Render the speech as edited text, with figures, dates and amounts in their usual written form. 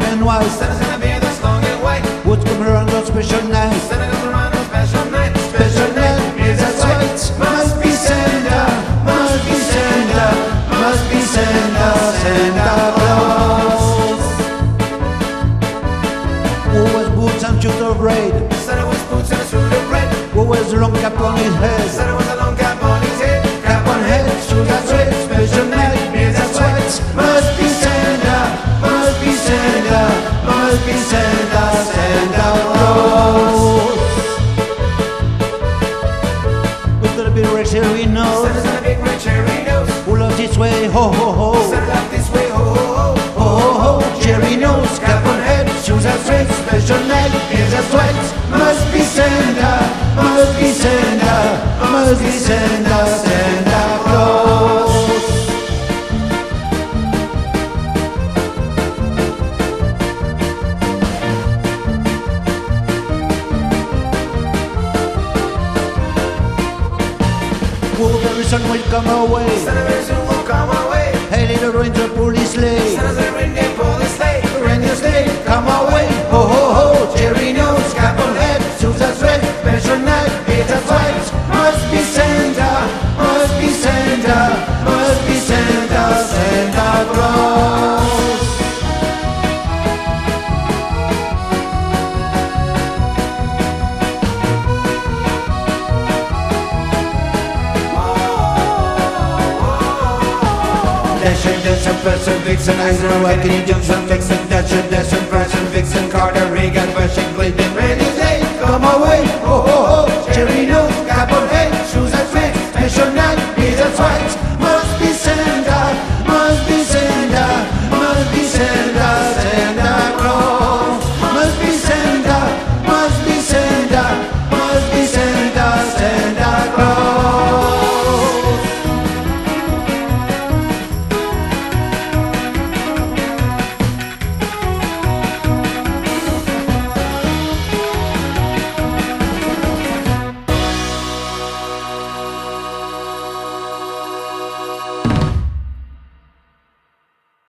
and white. Santa's got a beard that's long and white. What's come around on special night? Santa comes around on special night. Special night, beard that's white. Must be Santa, must be Santa, must be Santa, Santa Claus. Who wears boots and shoes of red? Santa wears boots and a suit of red. Who wears a long cap on his head? Santa wears a long cap on his head. Cap on head, shoes that's red. Special night, beard that's white. Must be Santa, must be Santa, must be Santa, Santa Claus. We've got a big red cherry nose. Santa's got a big red cherry nose. Who loves this way, ho ho ho. Santa loves this way, ho ho ho. Ho ho ho, cherry nose, cap on head, shoes that's red. Special night, beard that's white. Must be Santa, must be Santa, must be Santa, Santa Claus. Oh, very soon will come away. Santa very soon will come away. Hey, little reindeer, pull this sleigh. Santa's a reindeer, pull the sleigh. Reindeer sleigh, come away. Ho ho ho, cherry nose, cap on head, shoes that's red. Special night, beard that's white. Must be Santa, must be Santa, must be Santa, Santa Claus. Dasher, Person, Vixen, Eisenhower, Wackity, Junction, Vixen, Dasher, Person, Vixen, Carter, Reagan, Pershing, Clinton, Ready,